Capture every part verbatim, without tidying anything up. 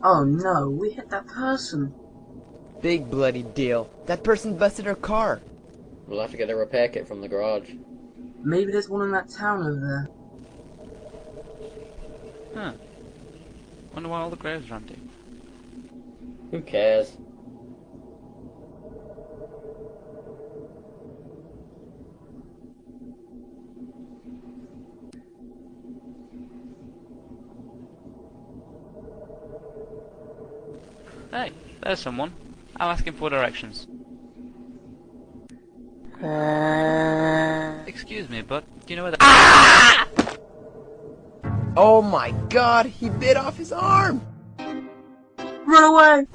Oh no, we hit that person. Big bloody deal. That person busted our car. We'll have to get a repair kit from the garage. Maybe there's one in that town over there. Huh. Wonder why all the graves are empty. Who cares? Hey, there's someone. I'm asking for directions. Excuse me, but do you know where the- Ah! Oh my god, he bit off his arm! Run away!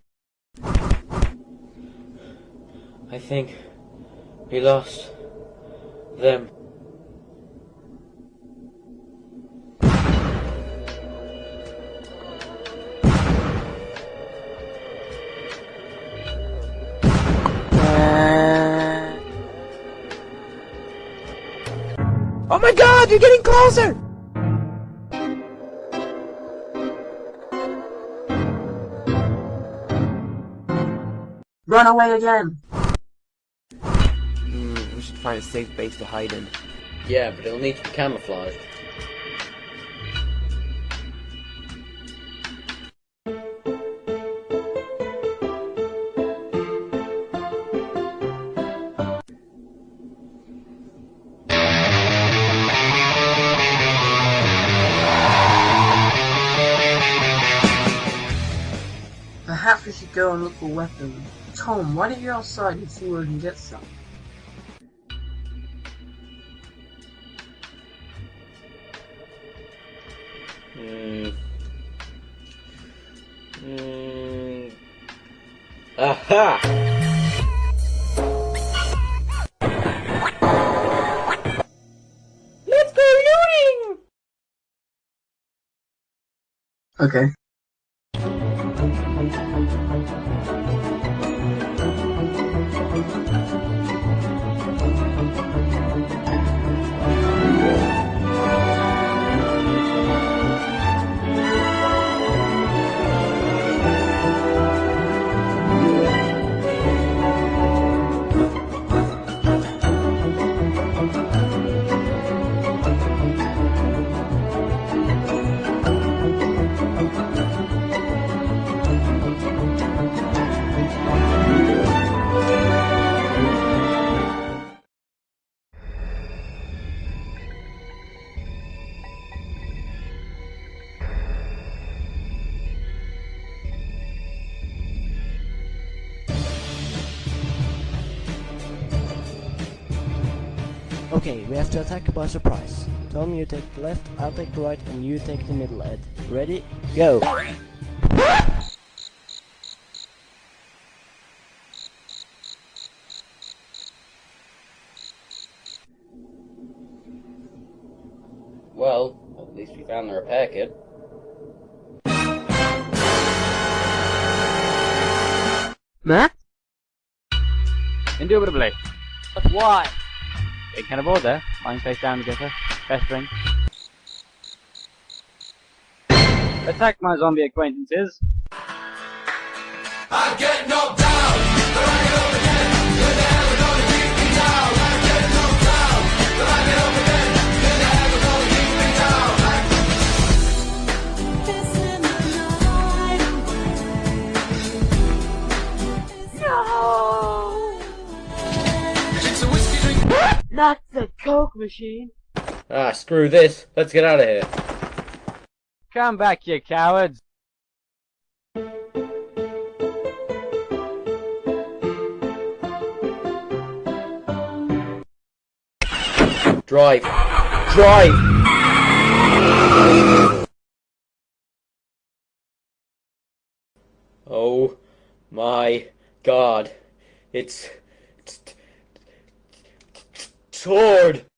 I think we lost them. Oh my god, you're getting closer! Run away again! Hmm, we should find a safe base to hide in. Yeah, but it'll need to be camouflaged. Perhaps we should go and look for weapons. Tom, why don't you go outside and see where we can get some? Hmm. Hmm. Aha! Let's go looting! Okay. Okay, we have to attack by surprise. Tom, you take the left, I'll take the right, and you take the middle, Ed. Ready? Go! Well, at least we found the repair kit. Matt? Indubitably. But why? Big can of board there. Lying face down together. Best ring. Attack my zombie acquaintances. I get knocked down, but I get up again. You're never gonna keep me down. I get knocked down, but I get up again. You're never gonna keep me down. No! It's a whiskey drink. Not the Coke machine! Ah, screw this. Let's get out of here. Come back, you cowards. Drive. Drive! Oh my god. It's... Tord!